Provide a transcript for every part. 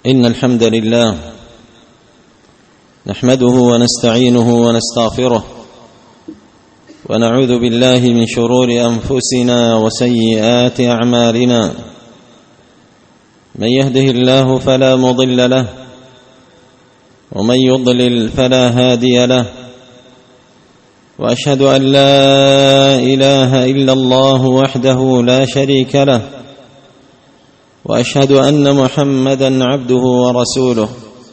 إن الحمد لله نحمده ونستعينه ونستغفره ونعوذ بالله من شرور أنفسنا وسيئات أعمالنا. من يهده الله فلا مضل له ومن يضلل فلا هادي له، وأشهد أن لا إله إلا الله وحده لا شريك له، وأشهد أن محمدًا عبده ورسوله.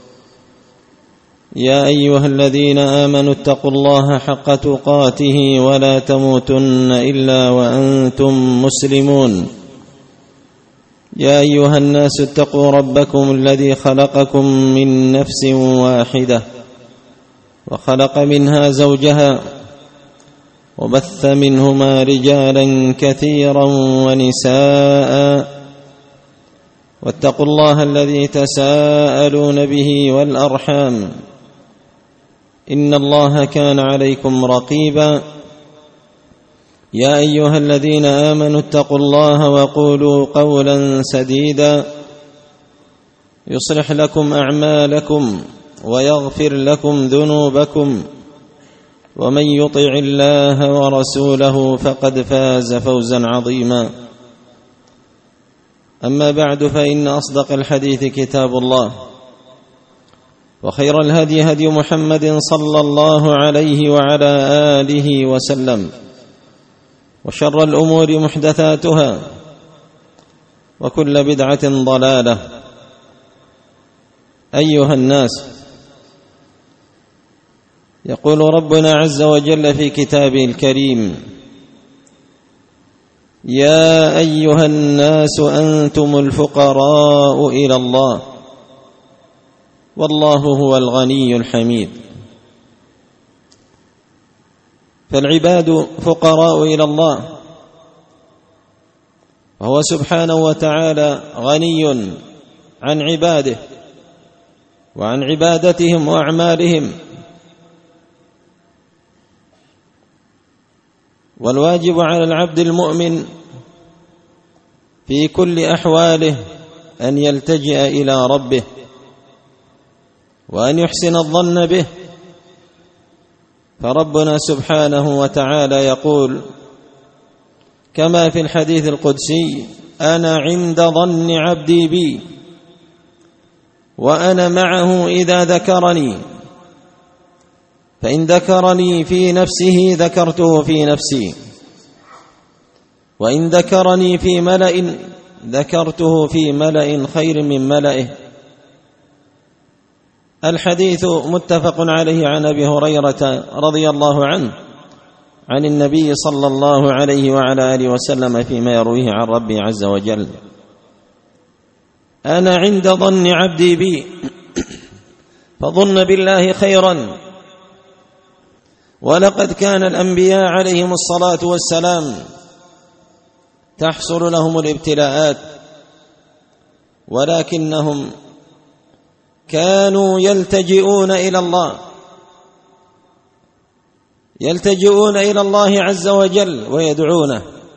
يا أيها الذين آمنوا اتقوا الله حق تقاته ولا تموتن إلا وأنتم مسلمون. يا أيها الناس اتقوا ربكم الذي خلقكم من نفس واحدة وخلق منها زوجها وبث منهما رجالا كثيرا ونساء، واتقوا الله الذي تساءلون به والأرحام إن الله كان عليكم رقيبا. يا أيها الذين آمنوا اتقوا الله وقولوا قولا سديدا يصلح لكم أعمالكم ويغفر لكم ذنوبكم، ومن يطع الله ورسوله فقد فاز فوزا عظيما. أما بعد، فإن أصدق الحديث كتاب الله، وخير الهدي هدي محمد صلى الله عليه وعلى آله وسلم، وشر الأمور محدثاتها، وكل بدعة ضلالة. أيها الناس، يقول ربنا عز وجل في كتابه الكريم: يا أيها الناس أنتم الفقراء إلى الله والله هو الغني الحميد. فالعباد فقراء إلى الله، وهو سبحانه وتعالى غني عن عباده وعن عبادتهم وأعمالهم. والواجب على العبد المؤمن في كل أحواله أن يلتجئ إلى ربه وأن يحسن الظن به. فربنا سبحانه وتعالى يقول كما في الحديث القدسي: أنا عند ظن عبدي بي وأنا معه إذا ذكرني، فإن ذكرني في نفسه ذكرته في نفسي، وإن ذكرني في ملأ ذكرته في ملأ خير من ملئه. الحديث متفق عليه عن أبي هريرة رضي الله عنه عن النبي صلى الله عليه وعلى آله وسلم فيما يرويه عن ربي عز وجل: أنا عند ظن عبدي بي فظن بالله خيرا. ولقد كان الأنبياء عليهم الصلاة والسلام تحصل لهم الابتلاءات، ولكنهم كانوا يلتجئون إلى الله عز وجل ويدعونه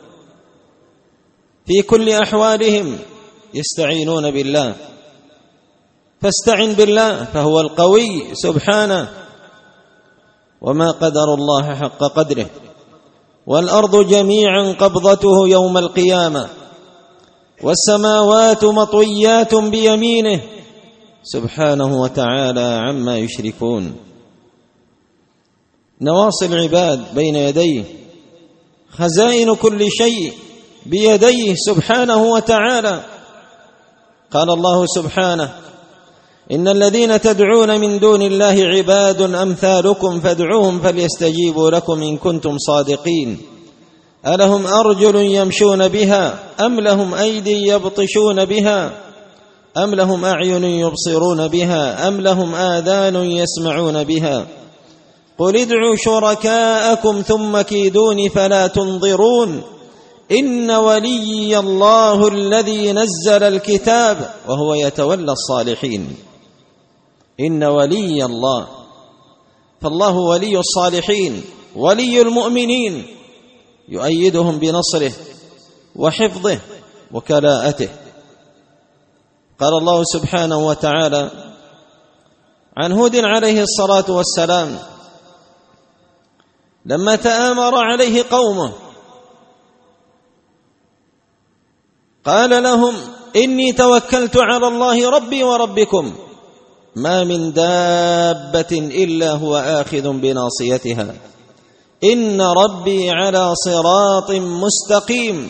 في كل أحوالهم، يستعينون بالله. فاستعن بالله فهو القوي سبحانه، وما قدر الله حق قدره، والأرض جميعا قبضته يوم القيامة، والسماوات مطويات بيمينه سبحانه وتعالى عما يشركون. نواصي العباد بين يديه، خزائن كل شيء بيديه سبحانه وتعالى. قال الله سبحانه: إن الذين تدعون من دون الله عباد أمثالكم فادعوهم فليستجيبوا لكم إن كنتم صادقين. ألهم أرجل يمشون بها أم لهم أيدي يبطشون بها أم لهم أعين يبصرون بها أم لهم آذان يسمعون بها. قل ادعوا شركاءكم ثم كيدون فلا تنظرون. إن وليي الله الذي نزل الكتاب وهو يتولى الصالحين. إن ولي الله، فالله ولي الصالحين ولي المؤمنين، يؤيدهم بنصره وحفظه وكلاءته. قال الله سبحانه وتعالى عن هود عليه الصلاة والسلام لما تآمر عليه قومه قال لهم إني توكلت على الله ربي وربكم ما من دابة إلا هو آخذ بناصيتها إن ربي على صراط مستقيم.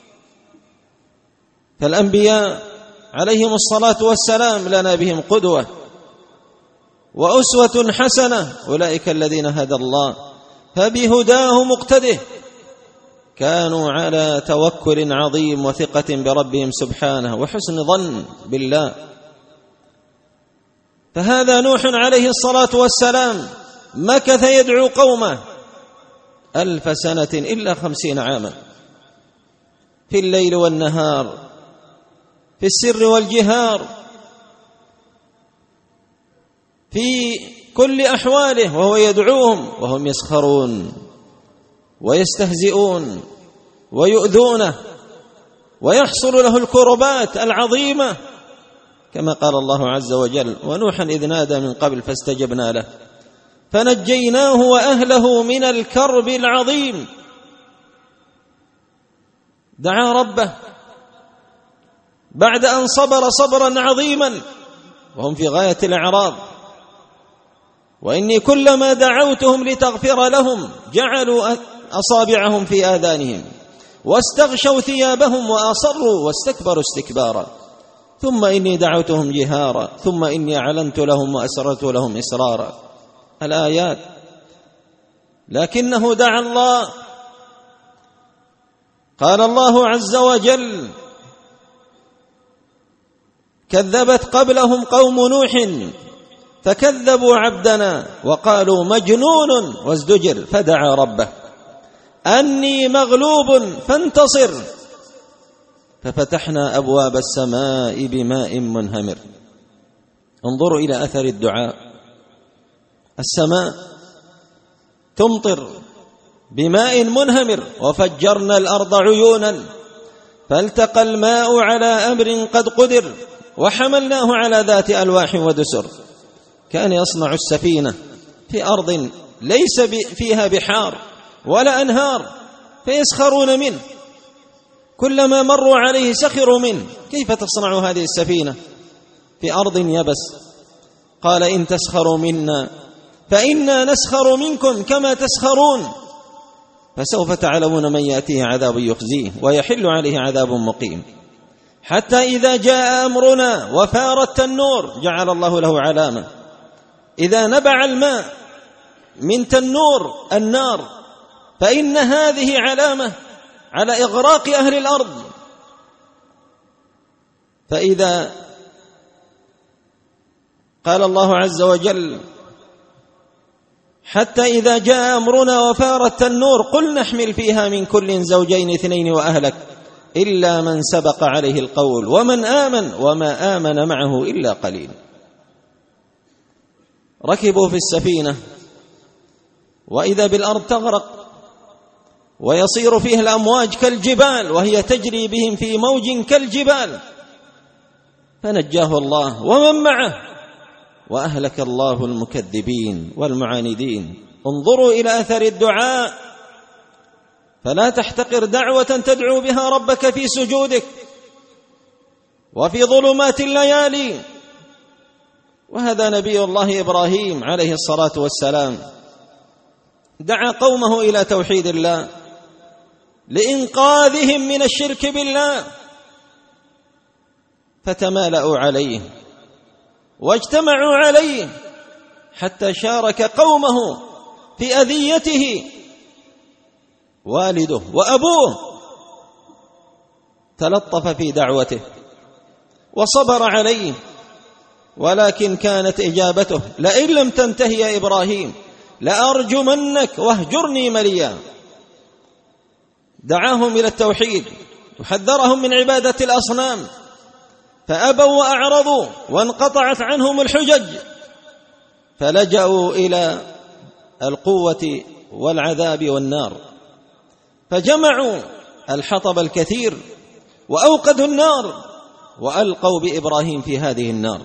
فالأنبياء عليهم الصلاة والسلام لنا بهم قدوة وأسوة حسنة، أولئك الذين هدى الله فبهداه مقتده، كانوا على توكل عظيم وثقة بربهم سبحانه وحسن ظن بالله. فهذا نوح عليه الصلاة والسلام مكث يدعو قومه 1000 سنة إلا 50 عاما في الليل والنهار، في السر والجهار، في كل أحواله وهو يدعوهم وهم يسخرون ويستهزئون ويؤذونه ويحصل له الكربات العظيمة، كما قال الله عز وجل ونوحا إذ نادى من قبل فاستجبنا له فنجيناه وأهله من الكرب العظيم. دعا ربه بعد أن صبر صبرا عظيما وهم في غاية الإعراض، وإني كلما دعوتهم لتغفر لهم جعلوا أصابعهم في آذانهم واستغشوا ثيابهم وأصروا واستكبروا استكبارا، ثم إني دعوتهم جهارا ثم إني أعلنت لهم وأسررت لهم إسرارا. الآيات. لكنه دعا الله. قال الله عز وجل كذبت قبلهم قوم نوح فكذبوا عبدنا وقالوا مجنون وازدجر فدعا ربه أني مغلوب فانتصر ففتحنا أبواب السماء بماء منهمر. انظروا إلى أثر الدعاء، السماء تمطر بماء منهمر وفجرنا الأرض عيونا فالتقى الماء على أمر قد قدر وحملناه على ذات ألواح ودسر. كان يصنع السفينة في أرض ليس فيها بحار ولا أنهار فيسخرون منه، كلما مروا عليه سخروا منه، كيف تصنع هذه السفينة في أرض يبس؟ قال إن تسخروا منا فإنا نسخر منكم كما تسخرون فسوف تعلمون من يأتيه عذاب يخزيه ويحل عليه عذاب مقيم. حتى إذا جاء أمرنا وفار التنور جعل الله له علامة، إذا نبع الماء من تنور النار فإن هذه علامة على إغراق أهل الأرض. فإذا قال الله عز وجل حتى إذا جاء أمرنا وفار التنور قل نحمل فيها من كل زوجين 2 وأهلك إلا من سبق عليه القول ومن آمن وما آمن معه إلا قليل. ركبوا في السفينة وإذا بالأرض تغرق ويصير فيه الأمواج كالجبال وهي تجري بهم في موج كالجبال، فنجاه الله ومن معه وأهلك الله المكذبين والمعاندين. انظروا إلى أثر الدعاء، فلا تحتقر دعوة تدعو بها ربك في سجودك وفي ظلمات الليالي. وهذا نبي الله إبراهيم عليه الصلاة والسلام دعا قومه إلى توحيد الله لإنقاذهم من الشرك بالله، فتمالأوا عليه واجتمعوا عليه حتى شارك قومه في أذيته. والده وأبوه تلطف في دعوته وصبر عليه، ولكن كانت إجابته لئن لم تنتهي يا إبراهيم لأرجمنك واهجرني مليا. دعاهم إلى التوحيد وحذرهم من عبادة الأصنام فأبوا وأعرضوا وانقطعت عنهم الحجج، فلجأوا إلى القوة والعذاب والنار، فجمعوا الحطب الكثير وأوقدوا النار وألقوا بإبراهيم في هذه النار،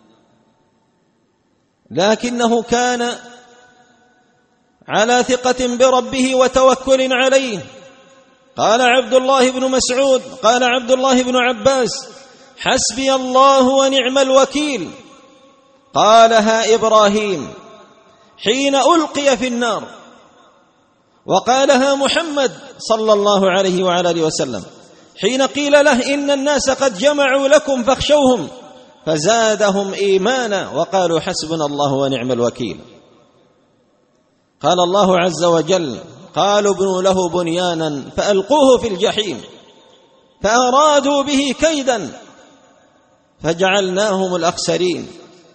لكنه كان على ثقة بربه وتوكل عليه. قال عبد الله بن مسعود، قال عبد الله بن عباس: حسبي الله ونعم الوكيل. قالها إبراهيم حين ألقي في النار، وقالها محمد صلى الله عليه وعلى آله وسلم حين قيل له: إن الناس قد جمعوا لكم فاخشوهم، فزادهم إيمانا وقالوا: حسبنا الله ونعم الوكيل. قال الله عز وجل: قالوا ابنوا له بنيانا فألقوه في الجحيم فأرادوا به كيدا فجعلناهم الأخسرين.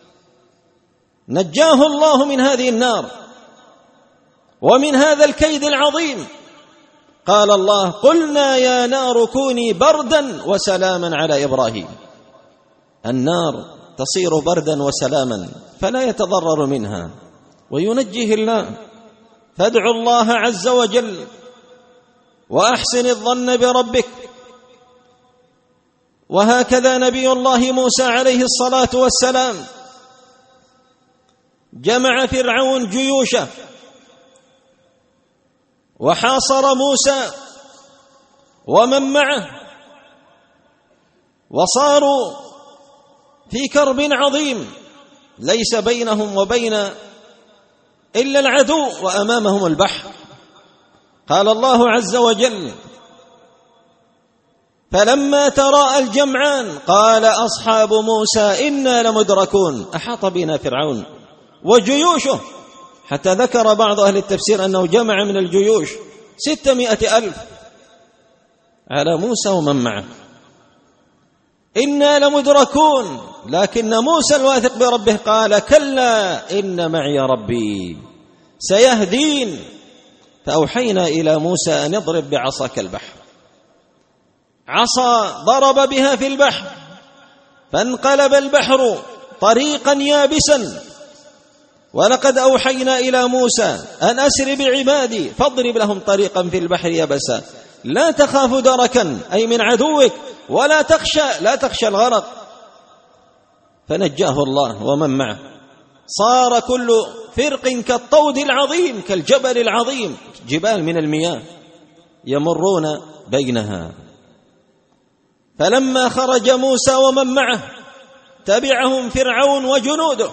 نجاه الله من هذه النار ومن هذا الكيد العظيم. قال الله: قلنا يا نار كوني بردا وسلاما على إبراهيم. النار تصير بردا وسلاما فلا يتضرر منها وينجيه الله. فادعوا الله عز وجل وأحسن الظن بربك. وهكذا نبي الله موسى عليه الصلاة والسلام جمع فرعون جيوشه وحاصر موسى ومن معه، وصاروا في كرب عظيم ليس بينهم وبين إلا العدو وأمامهم البحر. قال الله عز وجل: فلما تراءى الجمعان قال أصحاب موسى إنا لمدركون. أحاط بنا فرعون وجيوشه، حتى ذكر بعض أهل التفسير أنه جمع من الجيوش 600,000 على موسى ومن معه. إنا لمدركون، لكن موسى الواثق بربه قال: كلا إن معي ربي سيهدين. فأوحينا إلى موسى أن يضرب بعصاك البحر. عصا ضرب بها في البحر فانقلب البحر طريقا يابسا. ولقد أوحينا إلى موسى أن أسر بعبادي فاضرب لهم طريقا في البحر يبسا لا تخاف دركا أي من عدوك ولا تخشى الغرق. فنجاه الله ومن معه، صار كل فرق كالطود العظيم كالجبل العظيم، جبال من المياه يمرون بينها. فلما خرج موسى ومن معه تبعهم فرعون وجنوده،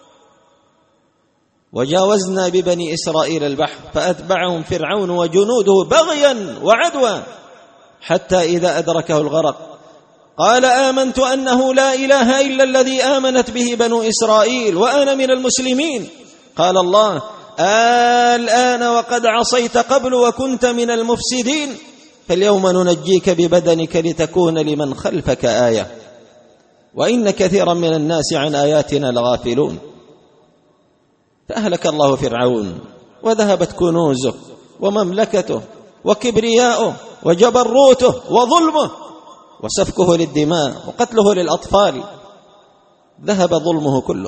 وجاوزنا ببني إسرائيل البحر فأتبعهم فرعون وجنوده بغيا وعدوى حتى إذا أدركه الغرق قال: آمنت أنه لا إله إلا الذي آمنت به بنو إسرائيل وأنا من المسلمين. قال الله: الآن وقد عصيت قبل وكنت من المفسدين، فاليوم ننجيك ببدنك لتكون لمن خلفك آية وإن كثيرا من الناس عن آياتنا لغافلون. فأهلك الله فرعون وذهبت كنوزه ومملكته وكبرياؤه وجبروته وظلمه وسفكه للدماء وقتله للأطفال، ذهب ظلمه كله.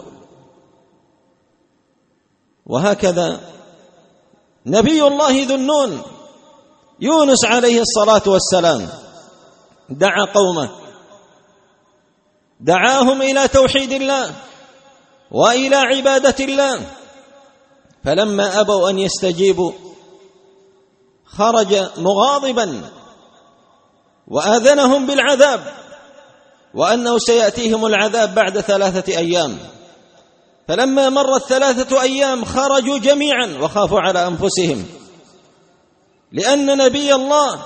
وهكذا نبي الله ذو النون يونس عليه الصلاة والسلام دعا قومه، دعاهم إلى توحيد الله وإلى عبادة الله، فلما أبوا أن يستجيبوا خرج مغاضبا وآذنهم بالعذاب وأنه سيأتيهم العذاب بعد 3 أيام. فلما مرت 3 أيام خرجوا جميعا وخافوا على أنفسهم، لأن نبي الله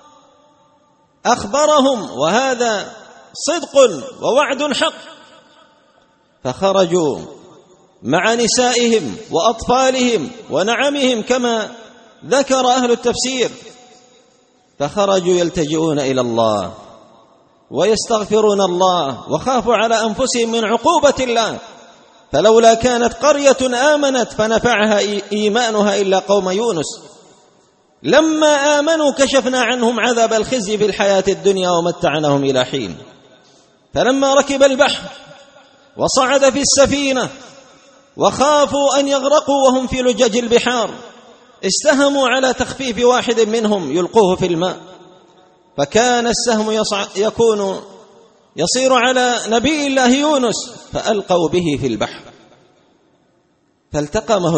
أخبرهم وهذا صدق ووعد حق، فخرجوا مع نسائهم وأطفالهم ونعمهم كما ذكر أهل التفسير، فخرجوا يلتجئون إلى الله ويستغفرون الله وخافوا على أنفسهم من عقوبة الله. فلولا كانت قرية آمنت فنفعها إيمانها إلا قوم يونس لما آمنوا كشفنا عنهم عذاب الخزي في الحياة الدنيا ومتعناهم إلى حين. فلما ركب البحر وصعد في السفينة وخافوا أن يغرقوا وهم في لجج البحار، استهموا على تخفيف واحد منهم يلقوه في الماء، فكان السهم يكون يصير على نبي الله يونس فألقوا به في البحر فالتقمه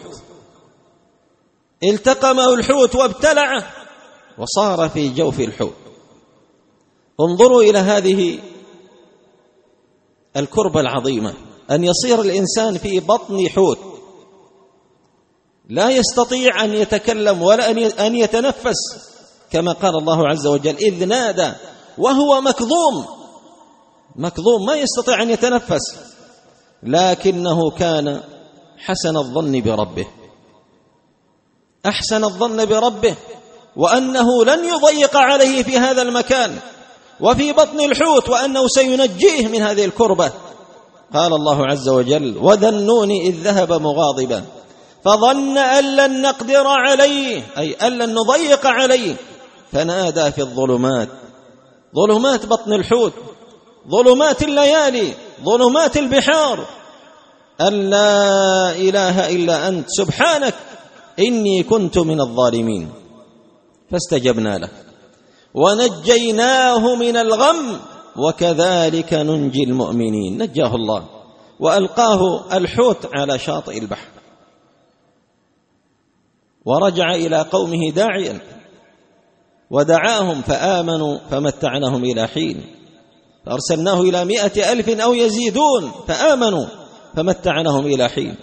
الحوت وابتلعه وصار في جوف الحوت. انظروا إلى هذه الكربة العظيمة، أن يصير الإنسان في بطن حوت لا يستطيع أن يتكلم ولا أن يتنفس، كما قال الله عز وجل إذ نادى وهو مكظوم ما يستطيع أن يتنفس، لكنه كان حسن الظن بربه وأنه لن يضيق عليه في هذا المكان وفي بطن الحوت، وأنه سينجيه من هذه الكربة. قال الله عز وجل وذا النون إذ ذهب مغاضبا فظن أن لن نقدر عليه، أي أن لن نضيق عليه، فنادى في الظلمات، ظلمات بطن الحوت، ظلمات الليالي، ظلمات البحار، أن لا إله إلا أنت سبحانك إني كنت من الظالمين. فاستجبنا له ونجيناه من الغم وكذلك ننجي المؤمنين. نجاه الله وألقاه الحوت على شاطئ البحر، ورجع إلى قومه داعيا ودعاهم فآمنوا فمتعناهم إلى حين، فأرسلناه إلى 100,000 أو يزيدون فآمنوا فمتعناهم إلى حين.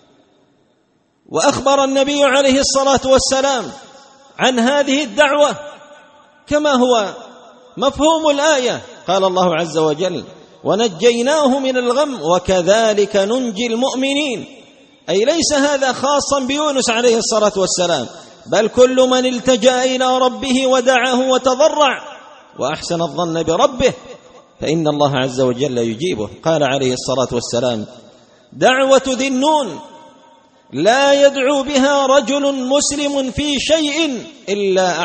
وأخبر النبي عليه الصلاة والسلام عن هذه الدعوة كما هو مفهوم الآية، قال الله عز وجل ونجيناه من الغم وكذلك ننجي المؤمنين، أي ليس هذا خاصا بيونس عليه الصلاة والسلام، بل كل من التجأ إلى ربه ودعاه وتضرع وأحسن الظن بربه فإن الله عز وجل يجيبه. قال عليه الصلاة والسلام دعوة ذي النون لا يدعو بها رجل مسلم في شيء إلا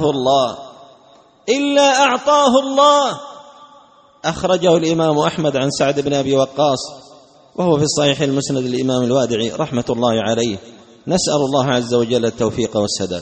أعطاه الله. أخرجه الإمام أحمد عن سعد بن أبي وقاص وهو في الصحيح المسند الإمام الوادعي رحمة الله عليه. نسأل الله عز وجل التوفيق والسداد.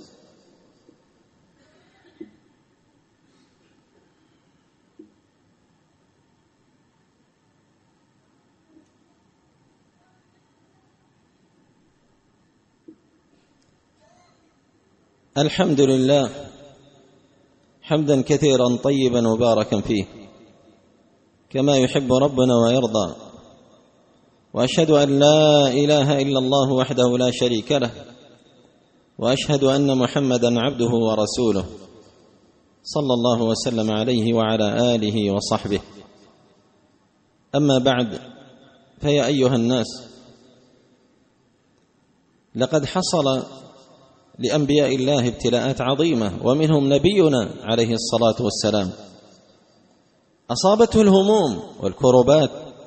الحمد لله حمدا كثيرا طيبا مباركا فيه كما يحب ربنا ويرضى، وأشهد أن لا إله إلا الله وحده لا شريك له، وأشهد أن محمدا عبده ورسوله صلى الله وسلم عليه وعلى آله وصحبه. أما بعد، فيا أيها الناس، لقد حصل لأنبياء الله ابتلاءات عظيمة، ومنهم نبينا عليه الصلاة والسلام أصابته الهموم والكربات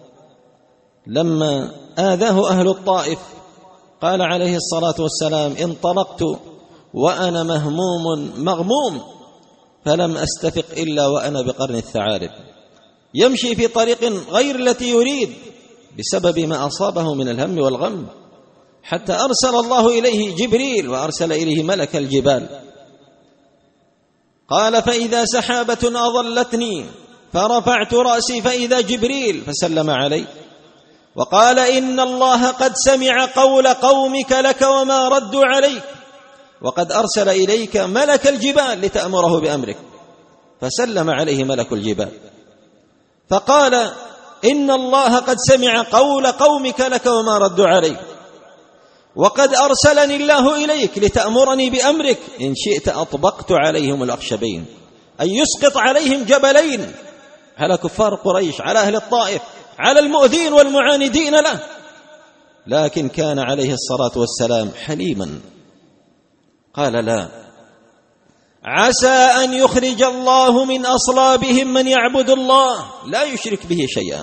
لما آذاه أهل الطائف. قال عليه الصلاة والسلام انطلقت وأنا مهموم مغموم فلم أستفق إلا وأنا بقرن الثعالب، يمشي في طريق غير التي يريد بسبب ما أصابه من الهم والغم، حتى أرسل الله إليه جبريل وأرسل إليه ملك الجبال. قال فإذا سحابة أظلتني فرفعت رأسي فإذا جبريل فسلم علي وقال إن الله قد سمع قول قومك لك وما ردوا عليك، وقد أرسل إليك ملك الجبال لتأمره بأمرك، فسلم عليه ملك الجبال فقال إن الله قد سمع قول قومك لك وما ردوا عليك، وقد أرسلني الله إليك لتأمرني بأمرك، إن شئت أطبقت عليهم الأخشبين، أن يسقط عليهم جبلين، على كفار قريش، على أهل الطائف، على المؤذين والمعاندين له. لكن كان عليه الصلاة والسلام حليما، قال لا، عسى أن يخرج الله من أصلابهم من يعبد الله لا يشرك به شيئا،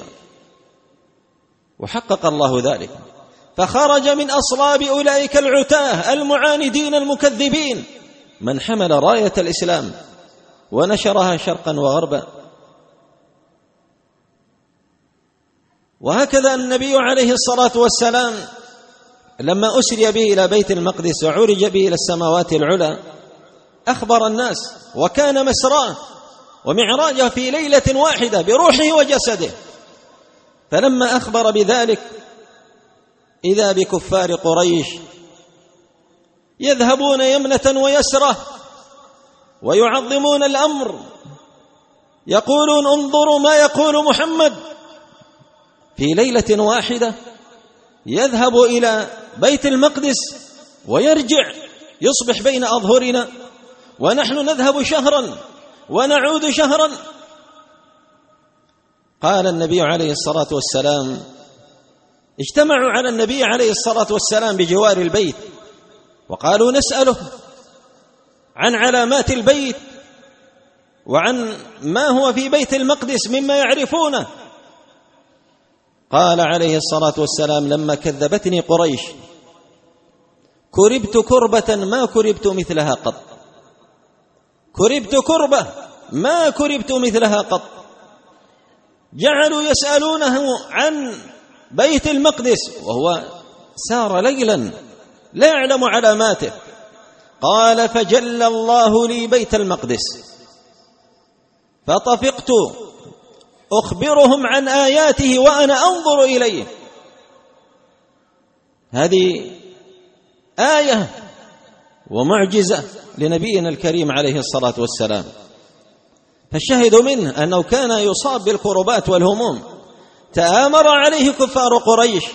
وحقق الله ذلك، فخرج من أصلاب أولئك العتاه المعاندين المكذبين من حمل راية الإسلام ونشرها شرقا وغربا. وهكذا النبي عليه الصلاة والسلام لما أسري به إلى بيت المقدس وعرج به إلى السماوات العلى أخبر الناس، وكان مسراه ومعراجه في ليلة واحدة بروحه وجسده. فلما أخبر بذلك إذا بكفار قريش يذهبون يمنة ويسرة ويعظمون الأمر، يقولون انظروا ما يقول محمد، في ليلة واحدة يذهب إلى بيت المقدس ويرجع، يصبح بين أظهرنا، ونحن نذهب شهرا ونعود شهرا. قال النبي عليه الصلاة والسلام، اجتمعوا على النبي عليه الصلاة والسلام بجوار البيت وقالوا نسأله عن علامات البيت وعن ما هو في بيت المقدس مما يعرفونه. قال عليه الصلاة والسلام لما كذبتني قريش كربت كربة ما كربت مثلها قط، كربت كربة ما كربت مثلها قط. جعلوا يسألونه عن بيت المقدس وهو سار ليلا لا يعلم علاماته. قال فجل الله لي بيت المقدس فطفقت أخبرهم عن آياته وأنا أنظر إليه. هذه آية ومعجزة لنبينا الكريم عليه الصلاة والسلام. فالشاهد منه أنه كان يصاب بالكربات والهموم، تآمر عليه كفار قريش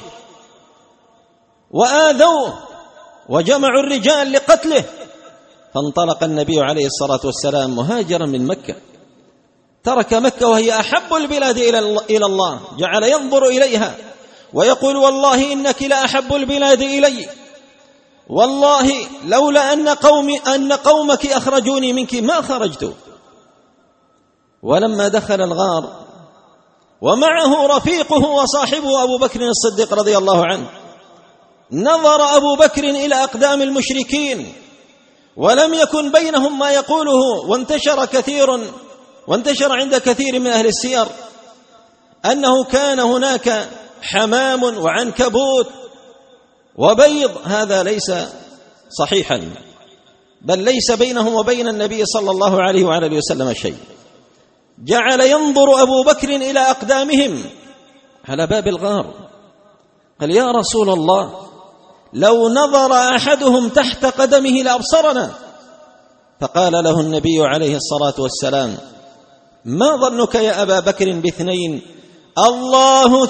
وآذوه وجمعوا الرجال لقتله، فانطلق النبي عليه الصلاة والسلام مهاجرا من مكة، ترك مكة وهي أحب البلاد إلى الله، جعل ينظر إليها ويقول والله إنك لأحب البلاد إلي، والله لولا أن قومك أخرجوني منك ما خرجت. ولما دخل الغار ومعه رفيقه وصاحبه أبو بكر الصديق رضي الله عنه، نظر أبو بكر إلى أقدام المشركين ولم يكن بينهم ما يقوله، وانتشر عند كثير من أهل السير أنه كان هناك حمام وعنكبوت وبيض. هذا ليس صحيحا، بل ليس بينهم وبين النبي صلى الله عليه وعلى اله وسلم شيء. جعل ينظر أبو بكر إلى أقدامهم على باب الغار، قال يا رسول الله لو نظر أحدهم تحت قدمه لأبصرنا. فقال له النبي عليه الصلاة والسلام ما ظنك يا أبا بكر باثنين الله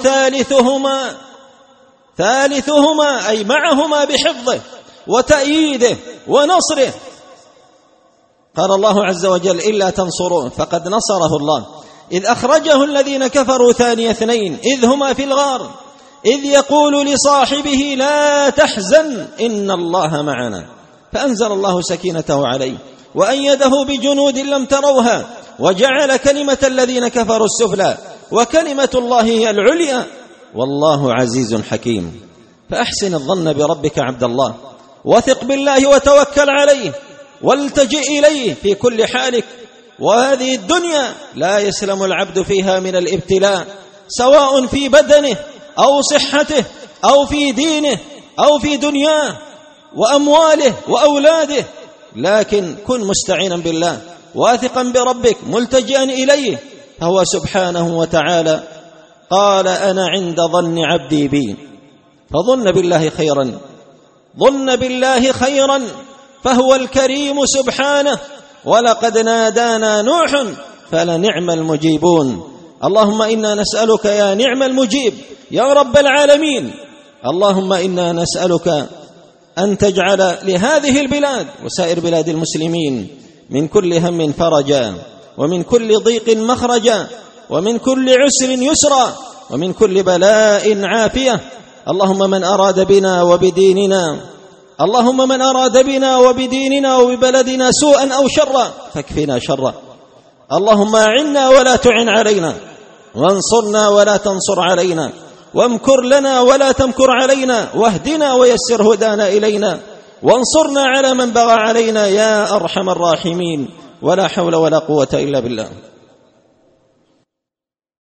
ثالثهما أي معهما بحفظه وتأييده ونصره. قال الله عز وجل إلا تنصروه فقد نصره الله إذ أخرجه الذين كفروا ثاني اثنين إذ هما في الغار إذ يقول لصاحبه لا تحزن إن الله معنا، فأنزل الله سكينته عليه وأيده بجنود لم تروها وجعل كلمة الذين كفروا السفلى وكلمة الله هي العليا والله عزيز حكيم. فأحسن الظن بربك عبد الله، وثق بالله وتوكل عليه والتجئ إليه في كل حالك. وهذه الدنيا لا يسلم العبد فيها من الابتلاء، سواء في بدنه أو صحته أو في دينه أو في دنياه وأمواله وأولاده، لكن كن مستعينا بالله واثقا بربك ملتجئا إليه، فهو سبحانه وتعالى قال أنا عند ظن عبدي بي، فظن بالله خيرا، ظن بالله خيرا، فهو الكريم سبحانه. ولقد نادانا نوح فلنعم المجيبون. اللهم إنا نسألك يا نعم المجيب يا رب العالمين، اللهم إنا نسألك أن تجعل لهذه البلاد وسائر بلاد المسلمين من كل هم فرجا، ومن كل ضيق مخرجا، ومن كل عسر يسرا، ومن كل بلاء عافية. اللهم من أراد بنا وبديننا وببلدنا سوءا أو شرا فاكفنا شرا. اللهم أعنا ولا تعن علينا، وانصرنا ولا تنصر علينا، وامكر لنا ولا تمكر علينا، واهدنا ويسر هدانا إلينا، وانصرنا على من بغى علينا يا أرحم الراحمين. ولا حول ولا قوة إلا بالله.